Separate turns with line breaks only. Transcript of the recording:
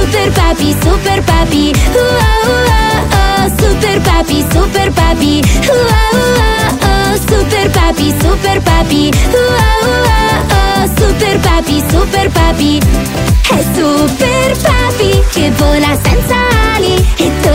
super papi, super papi. Super papi, super papi. Super papi, super papi. Super papi, super papi. È super papi che vola senza ali e